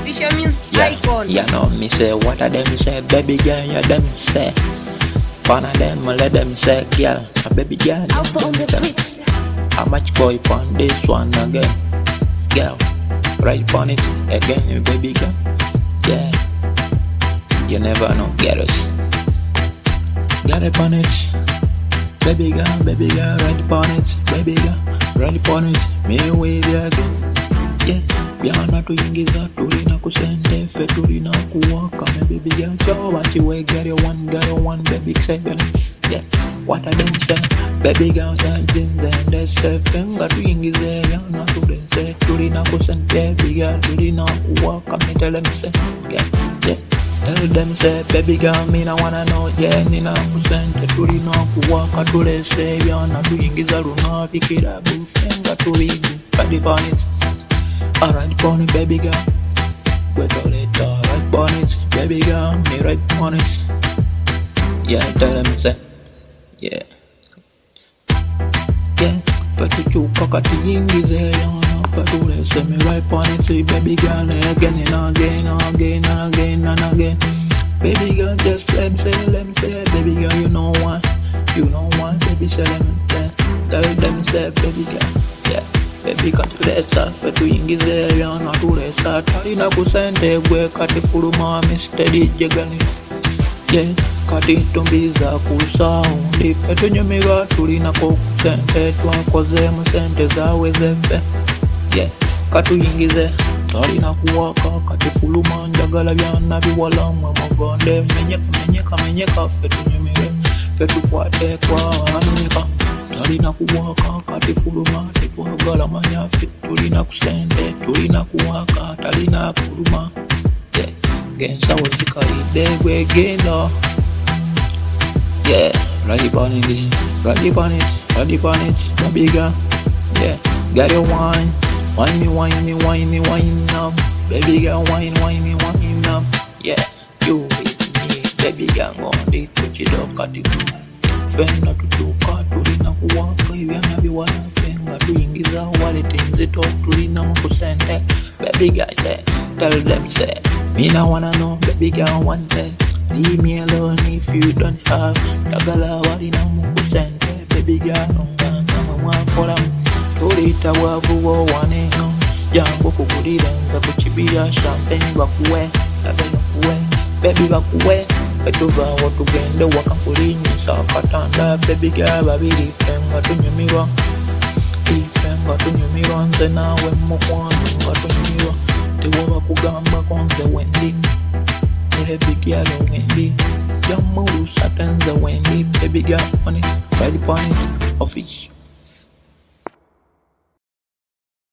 Official music icon. You know me say, what a them say, baby girl, you them say. One of them, let them say, girl, a baby girl. Alpha on the beats. How much boy on this one again? Girl, right on it again, baby girl. Yeah, you never know, get us. Get it on it. Baby girl, right on it. Baby girl, right on it. Me wave you again. Yeah, byana tuyingiza tulina kusende fe tulina kuwaka. Me baby girl, show what you way, get your one, baby say. Yeah, what I done say, baby girl said things and they say finger tuyingize byana tudense tulina kusende. Baby girl, tulina kuwaka. Me tell them say, yeah. Tell them say, baby girl, me na wanna know, yeah, nina kusente tulina kuwaka tulese byana tuyingiza luna pikira bufinga tubigu kadi on it. Alright on it, baby girl. Wait all it, alright on it, baby girl, me right on it. Yeah, tell them say, yeah. Fatuchuka katiyingize yana fatulese me right on it, see baby girl again and again. Baby girl, just let me say, baby girl, you know why, baby say let me say, tell them say, baby girl, yeah. Baby katulesa fatuyingize yana tulesa talina kusente gwe kati fuluma Mr. DJ gani. Yeah, kati tumbiza kusaundi fetunyumirwa tulinako kusente twakoze mu sente zawe zefe. Yeah, katuyingize talina kuwaka kati fuluma njagala byana biwala mwe mugonde menyeka fetunyumire fetukwate kwa menyeka talina kuwaka kati fuluma tetwagala manya fe tulina kusente tulina kuwaka talina kuluma. Yeah, gensa wezikalide gwegenda. Yeah, ready on it, baby girl. Yeah, got your wine up, baby girl, wine up. Yeah, you with me, baby girl, on the touch it up, cut it up. Fenga tutuka, tulina kuwaka, ivyana biwala fenga, tuyingiza wallet nzito, tulina mkusente. Baby girl say, tell them say, me na wanna know, baby girl one day. Leave me alone if you don't have yagala walina mukusente. Baby girl, ngana mwakola tulita wavu wo waneho jango kugulira nza kuchibia champagne bakuwe baby bakuwe etuva watugende wakakulinyisa katanda. Baby girl babiri fenga tunyumirwa nze nawe mukwano nga tunyumirwa tewoba kugamba konze wendi. Baby girl, Wendy, your moves are the Wendy. Baby girl, on it, ready on it, office.